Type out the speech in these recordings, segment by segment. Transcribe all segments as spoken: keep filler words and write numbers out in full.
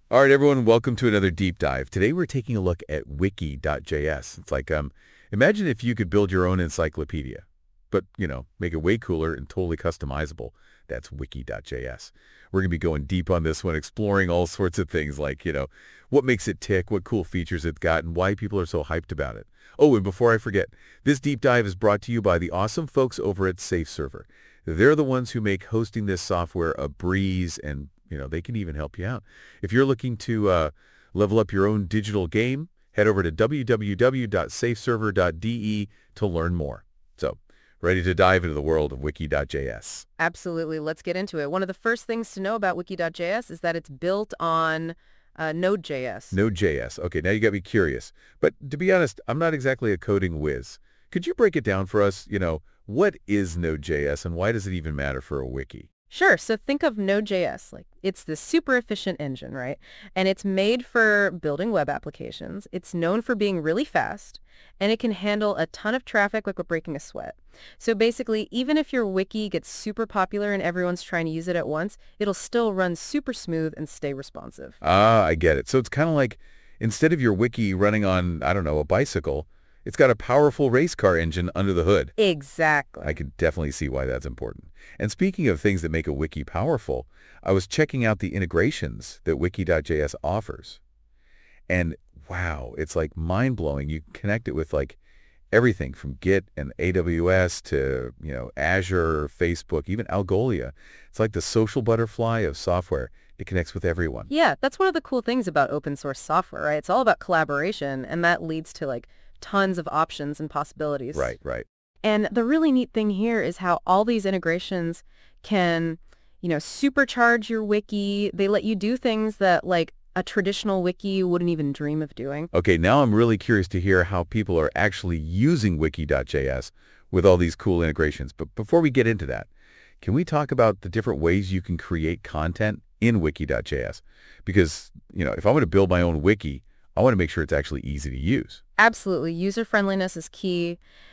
All right, everyone, welcome to another deep dive. Today we're taking a look at wiki dot J S. It's like, um, imagine if you could build your own encyclopedia, but, you know, make it way cooler and totally customizable. That's wiki dot J S. We're going to be going deep on this one, exploring all sorts of things like, you know, what makes it tick, what cool features it's got, and why people are so hyped about it. Oh, and before I forget, this deep dive is brought to you by the awesome folks over at SafeServer. They're the ones who make hosting this software a breeze, and you know, they can even help you out. If you're looking to uh, level up your own digital game, head over to w w w dot safe server dot d e to learn more. So, ready to dive into the world of wiki dot J S? Absolutely. Let's get into it. One of the first things to know about wiki dot J S is that it's built on uh, Node dot J S. Node dot J S. Okay, now you got me curious. But to be honest, I'm not exactly a coding whiz. Could you break it down for us? You know, what is Node dot J S and why does it even matter for a wiki? Sure. So think of Node dot J S. Like it's this super efficient engine, right? And it's made for building web applications. It's known for being really fast, and it can handle a ton of traffic like we're breaking a sweat. So basically, even if your wiki gets super popular and everyone's trying to use it at once, it'll still run super smooth and stay responsive. Ah, I get it. So it's kind of like instead of your wiki running on, I don't know, a bicycle, it's got a powerful race car engine under the hood. Exactly. I can definitely see why that's important. And speaking of things that make a wiki powerful, I was checking out the integrations that wiki dot J S offers. And wow, it's like mind-blowing. You can connect it with like everything from Git and A W S to, you know, Azure, Facebook, even Algolia. It's like the social butterfly of software. It connects with everyone. Yeah, that's one of the cool things about open source software, right? It's all about collaboration, and that leads to like tons of options and possibilities. Right, right. And the really neat thing here is how all these integrations can, you know, supercharge your wiki. They let you do things that like a traditional wiki wouldn't even dream of doing. Okay, now I'm really curious to hear how people are actually using wiki dot J S with all these cool integrations. But before we get into that, can we talk about the different ways you can create content in wiki dot J S? Because, you know, if I want to build my own wiki, I want to make sure it's actually easy to use. Absolutely. User-friendliness is key,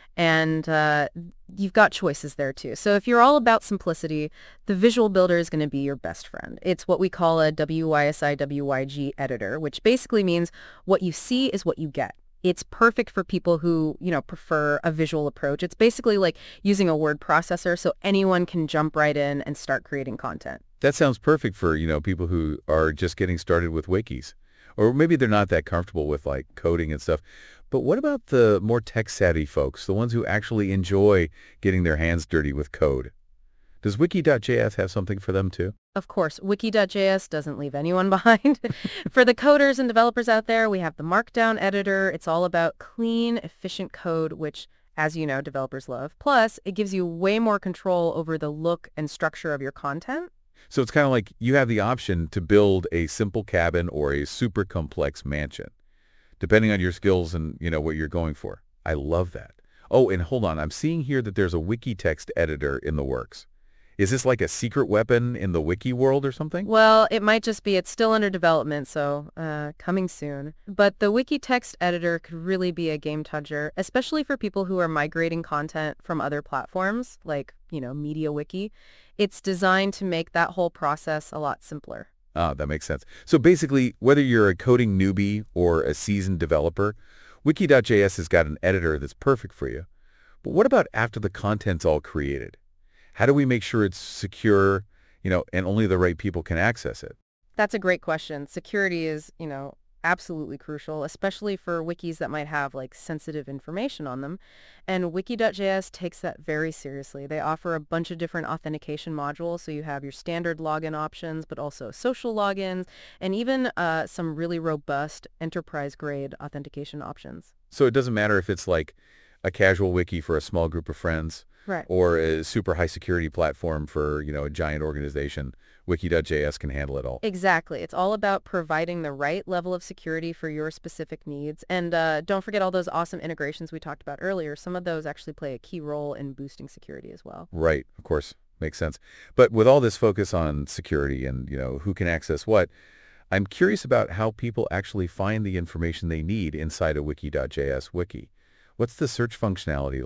and uh, you've got choices there too. So if you're all about simplicity, the Visual Builder is going to be your best friend. It's what we call a W Y S I W Y G editor, which basically means what you see is what you get. It's perfect for people who, you know, prefer a visual approach. It's basically like using a word processor so anyone can jump right in and start creating content. That sounds perfect for, you know, people who are just getting started with wikis. Or maybe they're not that comfortable with like coding and stuff. But what about the more tech-savvy folks, the ones who actually enjoy getting their hands dirty with code? Does wiki dot J S have something for them too? Of course, wiki dot J S doesn't leave anyone behind. For the coders and developers out there, we have the Markdown editor. It's all about clean, efficient code, which, as you know, developers love. Plus, it gives you way more control over the look and structure of your content. So it's kind of like you have the option to build a simple cabin or a super complex mansion, depending on your skills and, you know, what you're going for. I love that. Oh, and hold on. I'm seeing here that there's a wiki text editor in the works. Is this like a secret weapon in the wiki world or something? Well, it might just be. It's still under development, so uh, coming soon. But the wiki text editor could really be a game changer, especially for people who are migrating content from other platforms, like, you know, MediaWiki. It's designed to make that whole process a lot simpler. Ah, that makes sense. So basically, whether you're a coding newbie or a seasoned developer, wiki dot J S has got an editor that's perfect for you. But what about after the content's all created? How do we make sure it's secure, you know, and only the right people can access it? That's a great question. Security is, you know, absolutely crucial, especially for wikis that might have like sensitive information on them. And wiki dot J S takes that very seriously. They offer a bunch of different authentication modules. So you have your standard login options, but also social logins, and even uh, some really robust enterprise-grade authentication options. So it doesn't matter if it's like a casual wiki for a small group of friends, Right. or a super high security platform for, you know, a giant organization. wiki dot J S can handle it all. Exactly. It's all about providing the right level of security for your specific needs. And uh, don't forget all those awesome integrations we talked about earlier. Some of those actually play a key role in boosting security as well. Right. Of course. Makes sense. But with all this focus on security and, you know, who can access what, I'm curious about how people actually find the information they need inside a wiki dot J S wiki. What's the search functionality like?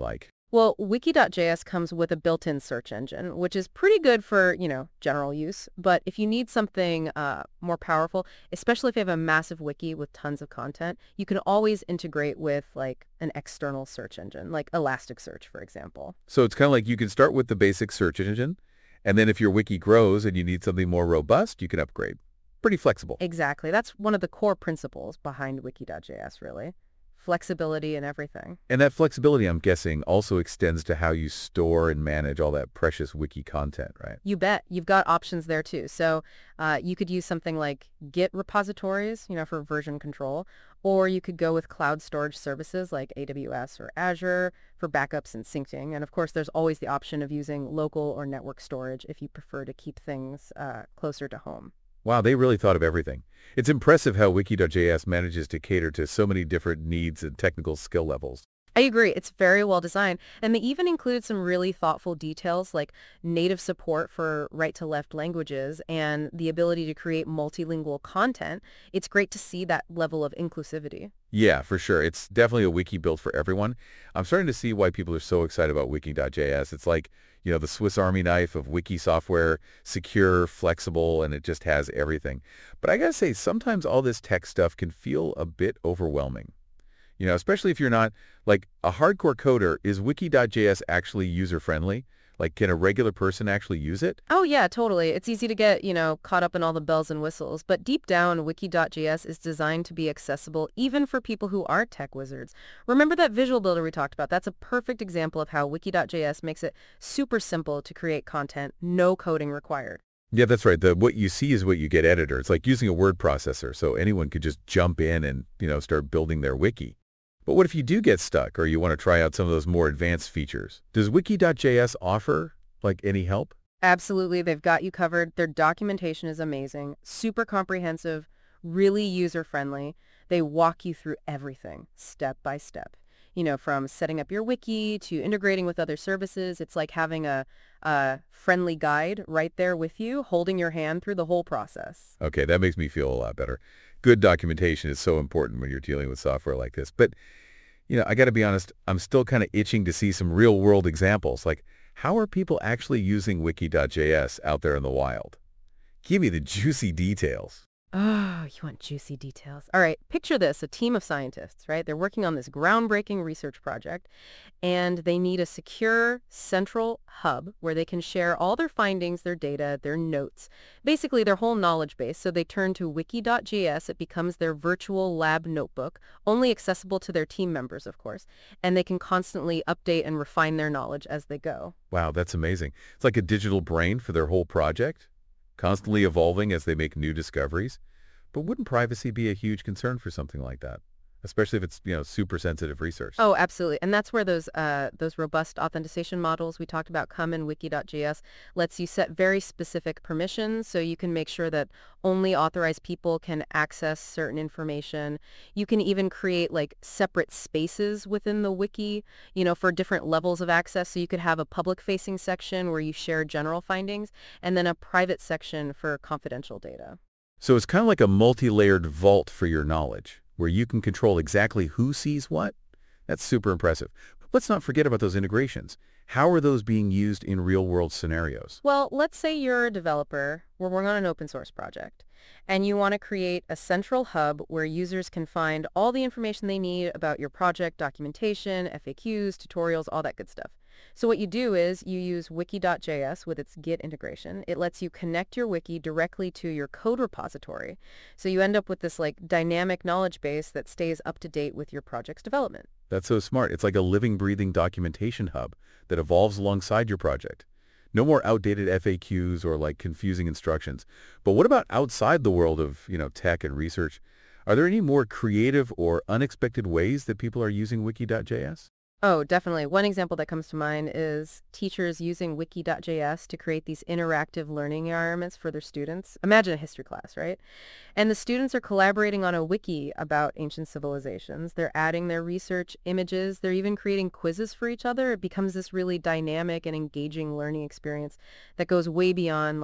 Well, wiki dot J S comes with a built-in search engine, which is pretty good for, you know, general use. But if you need something uh, more powerful, especially if you have a massive wiki with tons of content, you can always integrate with like an external search engine, like Elasticsearch, for example. So it's kind of like you can start with the basic search engine, and then if your wiki grows and you need something more robust, you can upgrade. Pretty flexible. Exactly. That's one of the core principles behind wiki dot J S, really. Flexibility and everything. And that flexibility, I'm guessing, also extends to how you store and manage all that precious wiki content, right? You bet. You've got options there too. So uh, you could use something like Git repositories, you know, for version control, or you could go with cloud storage services like A W S or Azure for backups and syncing. And of course, there's always the option of using local or network storage if you prefer to keep things uh, closer to home. Wow, they really thought of everything. It's impressive how wiki dot J S manages to cater to so many different needs and technical skill levels. I agree. It's very well designed. And they even include some really thoughtful details like native support for right-to-left languages and the ability to create multilingual content. It's great to see that level of inclusivity. Yeah, for sure. It's definitely a wiki built for everyone. I'm starting to see why people are so excited about wiki dot J S. It's like, you know, the Swiss Army knife of wiki software, secure, flexible, and it just has everything. But I gotta say, sometimes all this tech stuff can feel a bit overwhelming. You know, especially if you're not, like, a hardcore coder, is wiki dot J S actually user-friendly? Like, can a regular person actually use it? Oh, yeah, totally. It's easy to get, you know, caught up in all the bells and whistles. But deep down, wiki dot J S is designed to be accessible even for people who aren't tech wizards. Remember that visual builder we talked about? That's a perfect example of how wiki dot J S makes it super simple to create content, no coding required. Yeah, that's right. The what you see is what you get editor. It's like using a word processor, so anyone could just jump in and, you know, start building their wiki. But what if you do get stuck or you want to try out some of those more advanced features? Does wiki dot J S offer, like, any help? Absolutely. They've got you covered. Their documentation is amazing, super comprehensive, really user-friendly. They walk you through everything, step by step. You know, from setting up your wiki to integrating with other services. It's like having a, a friendly guide right there with you, holding your hand through the whole process. Okay, that makes me feel a lot better. Good documentation is so important when you're dealing with software like this. But, you know, I got to be honest, I'm still kind of itching to see some real-world examples. Like, how are people actually using wiki dot J S out there in the wild? Give me the juicy details. Oh, you want juicy details. All right, picture this, a team of scientists, right? They're working on this groundbreaking research project, and they need a secure central hub where they can share all their findings, their data, their notes, basically their whole knowledge base. So they turn to wiki dot J S. It becomes their virtual lab notebook, only accessible to their team members, of course, and they can constantly update and refine their knowledge as they go. Wow, that's amazing. It's like a digital brain for their whole project, constantly evolving as they make new discoveries. But wouldn't privacy be a huge concern for something like that? Especially if it's, you know, super sensitive research. Oh, absolutely. And that's where those uh, those robust authentication models we talked about come in. wiki dot J S lets you set very specific permissions so you can make sure that only authorized people can access certain information. You can even create like separate spaces within the wiki, you know, for different levels of access. So you could have a public-facing section where you share general findings and then a private section for confidential data. So it's kind of like a multi-layered vault for your knowledge, where you can control exactly who sees what. That's super impressive. Let's not forget about those integrations. How are those being used in real-world scenarios? Well, let's say you're a developer, we're working on an open source project, and you want to create a central hub where users can find all the information they need about your project, documentation, F A Qs, tutorials, all that good stuff. So what you do is you use wiki dot J S with its Git integration. It lets you connect your wiki directly to your code repository. So you end up with this like dynamic knowledge base that stays up to date with your project's development. That's so smart. It's like a living, breathing documentation hub that evolves alongside your project. No more outdated F A Qs or like confusing instructions. But what about outside the world of, you know, tech and research? Are there any more creative or unexpected ways that people are using wiki dot J S? Oh, definitely. One example that comes to mind is teachers using wiki dot J S to create these interactive learning environments for their students. Imagine a history class, right? And the students are collaborating on a wiki about ancient civilizations. They're adding their research images. They're even creating quizzes for each other. It becomes this really dynamic and engaging learning experience that goes way beyond like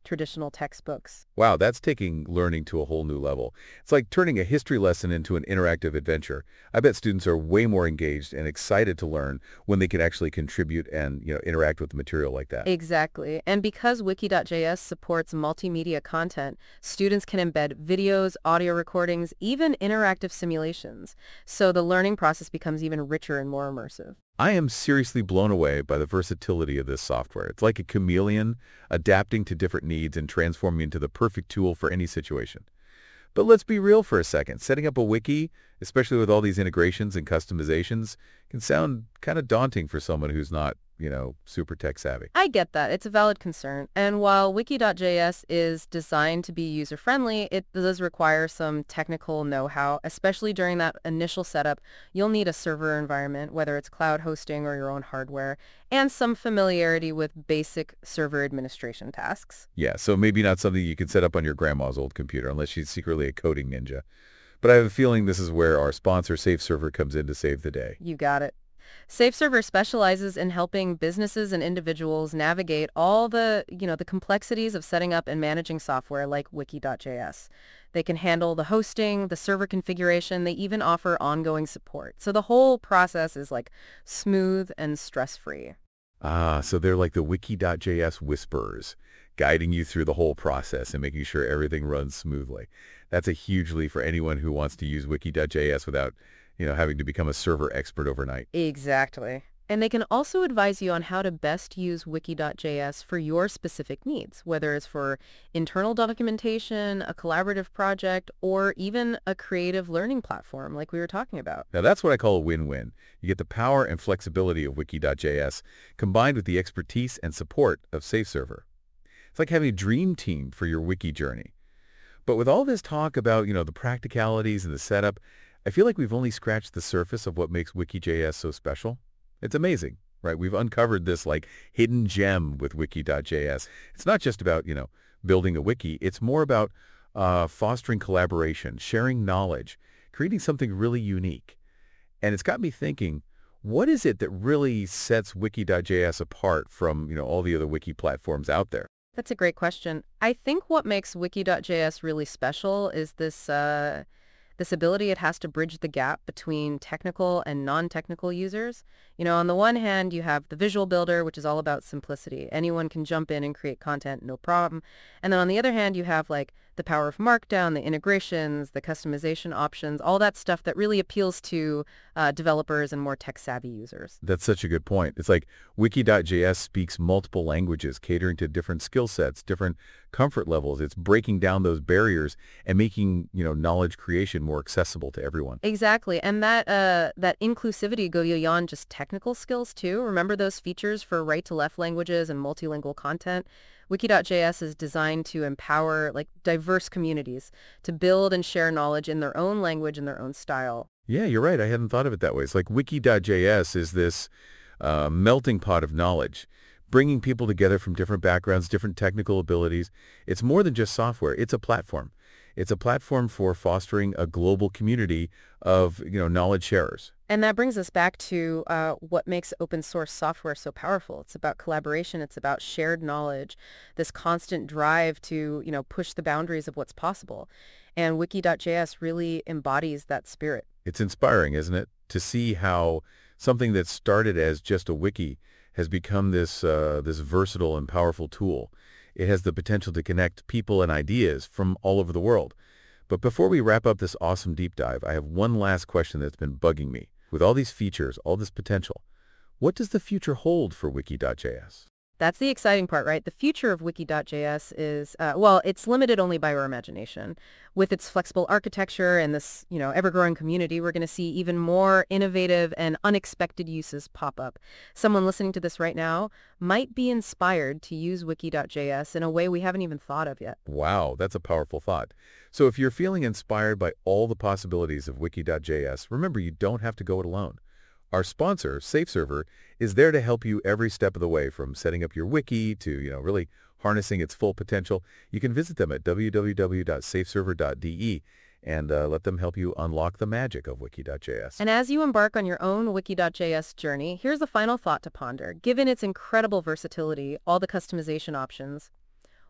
traditional textbooks. Wow, that's taking learning to a whole new level. It's like turning a history lesson into an interactive adventure. I bet students are way more engaged and excited to learn when they can actually contribute and, you know, interact with the material like that. Exactly. And because wiki.js supports multimedia content, students can embed videos, audio recordings, even interactive simulations. So the learning process becomes even richer and more immersive. I am seriously blown away by the versatility of this software. It's like a chameleon adapting to different needs and transforming into the perfect tool for any situation. But let's be real for a second. Setting up a wiki, especially with all these integrations and customizations, can sound kind of daunting for someone who's not, you know, super tech savvy. I get that. It's a valid concern. And while wiki.js is designed to be user-friendly, it does require some technical know-how, especially during that initial setup. You'll need a server environment, whether it's cloud hosting or your own hardware, and some familiarity with basic server administration tasks. Yeah, so maybe not something you can set up on your grandma's old computer unless she's secretly a coding ninja. But I have a feeling this is where our sponsor, SafeServer, comes in to save the day. You got it. SafeServer specializes in helping businesses and individuals navigate all the, you know, the complexities of setting up and managing software like wiki.js. They can handle the hosting, the server configuration. They even offer ongoing support. So the whole process is like smooth and stress-free. Ah, so they're like the wiki.js whisperers, guiding you through the whole process and making sure everything runs smoothly. That's a huge leap for anyone who wants to use wiki.js without, you know, having to become a server expert overnight. Exactly. And they can also advise you on how to best use wiki.js for your specific needs, whether it's for internal documentation, a collaborative project, or even a creative learning platform like we were talking about. Now that's what I call a win-win. You get the power and flexibility of wiki.js combined with the expertise and support of SafeServer. It's like having a dream team for your wiki journey. But with all this talk about, you know, the practicalities and the setup, I feel like we've only scratched the surface of what makes wiki.js so special. It's amazing, right? We've uncovered this like hidden gem with wiki.js. It's not just about, you know, building a wiki. It's more about uh, fostering collaboration, sharing knowledge, creating something really unique. And it's got me thinking, what is it that really sets wiki.js apart from, you know, all the other wiki platforms out there? That's a great question. I think what makes wiki.js really special is this uh, this ability it has to bridge the gap between technical and non-technical users. You know, on the one hand, you have the visual builder, which is all about simplicity. Anyone can jump in and create content, no problem. And then on the other hand, you have like the power of Markdown, the integrations, the customization options, all that stuff that really appeals to uh, developers and more tech-savvy users. That's such a good point. It's like wiki.js speaks multiple languages, catering to different skill sets, different comfort levels. It's breaking down those barriers and making, you know, knowledge creation more accessible to everyone. Exactly. And that uh, that inclusivity goes beyond just technical skills too. Remember those features for right-to-left languages and multilingual content? Wiki.js is designed to empower like diverse communities to build and share knowledge in their own language and their own style. Yeah, you're right. I hadn't thought of it that way. It's like wiki.js is this uh, melting pot of knowledge, bringing people together from different backgrounds, different technical abilities. It's more than just software. It's a platform. It's a platform for fostering a global community of, you know, knowledge sharers. And that brings us back to uh, what makes open source software so powerful. It's about collaboration. It's about shared knowledge, this constant drive to, you know, push the boundaries of what's possible. And wiki.js really embodies that spirit. It's inspiring, isn't it, to see how something that started as just a wiki has become this uh, this versatile and powerful tool. It has the potential to connect people and ideas from all over the world. But before we wrap up this awesome deep dive, I have one last question that's been bugging me. With all these features, all this potential, what does the future hold for wiki.js? That's the exciting part, right? The future of wiki.js is, uh, well, it's limited only by our imagination. With its flexible architecture and this, you know, ever-growing community, we're going to see even more innovative and unexpected uses pop up. Someone listening to this right now might be inspired to use wiki.js in a way we haven't even thought of yet. Wow, that's a powerful thought. So if you're feeling inspired by all the possibilities of wiki.js, remember you don't have to go it alone. Our sponsor, SafeServer, is there to help you every step of the way, from setting up your wiki to, you know, really harnessing its full potential. You can visit them at w w w dot safeserver dot d e and uh, let them help you unlock the magic of wiki.js. And as you embark on your own wiki.js journey, here's a final thought to ponder. Given its incredible versatility, all the customization options,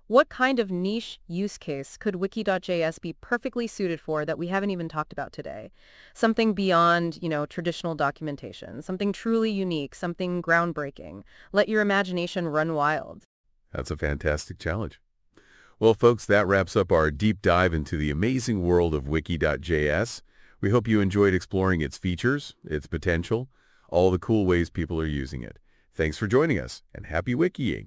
What kind of niche use case could wiki dot J S be perfectly suited for that we haven't even talked about today? Something beyond, you know, traditional documentation, something truly unique, something groundbreaking. Let your imagination run wild. That's a fantastic challenge. Well, folks, that wraps up our deep dive into the amazing world of wiki dot J S. We hope you enjoyed exploring its features, its potential, all the cool ways people are using it. Thanks for joining us, and happy wikiing!